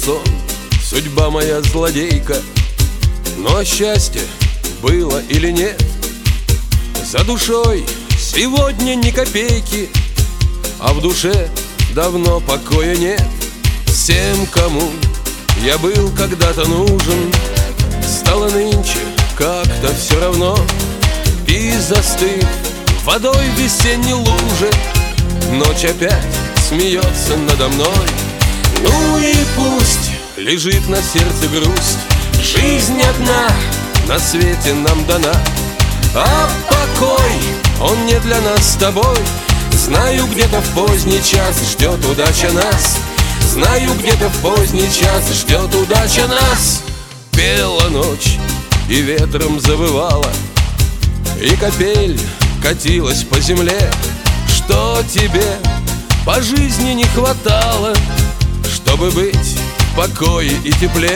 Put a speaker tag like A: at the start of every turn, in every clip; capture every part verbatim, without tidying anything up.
A: сон, судьба моя злодейка. Но счастье было или нет? За душой сегодня ни копейки, а в душе давно покоя нет. Всем, кому я был когда-то нужен, стало нынче как-то все равно. И застыв водой в весенней луже, ночь опять смеется надо мной. Ну и пусть лежит на сердце грусть, жизнь одна на свете нам дана, а покой, он не для нас с тобой. Знаю, где-то в поздний час ждет удача нас. Знаю, где-то в поздний час ждет удача нас. Пела ночь и ветром завывала, и капель катилась по земле. Что тебе по жизни не хватало, чтобы быть в покое и тепле?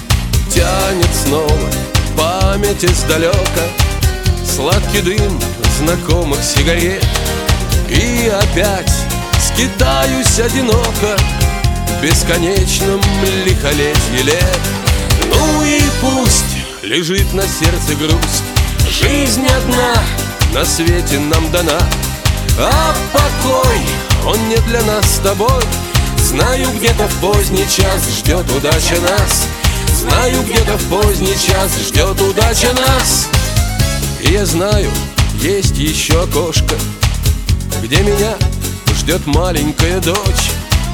A: Тянет снова память издалека, сладкий дым знакомых сигарет. И опять скитаюсь одиноко в бесконечном лихолетье лет. Ну и пусть лежит на сердце грусть, жизнь одна на свете нам дана, а покой, он не для нас с тобой. Знаю, где-то в поздний час ждет удача нас. Знаю, где-то в поздний час ждет удача нас. И я знаю, есть еще окошко, где меня ждет маленькая дочь.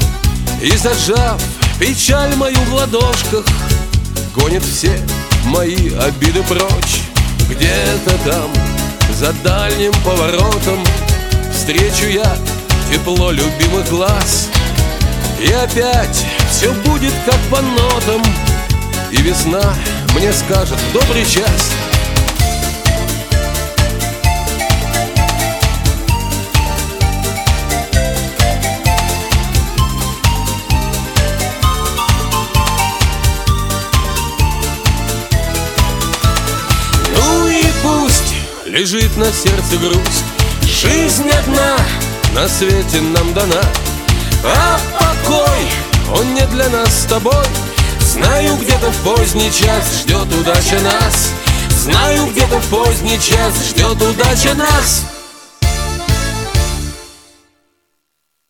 A: И зажав печаль мою в ладошках, гонит все мои обиды прочь. Где-то там, за дальним поворотом, встречу я тепло любимых глаз. И опять все будет как по нотам, и весна мне скажет добрый час. Ну и пусть лежит на сердце грусть, жизнь одна на свете нам дана, а покой, он не для нас с тобой. Знаю, где-то в поздний час ждет удача нас. Знаю, где-то в поздний час ждет удача нас.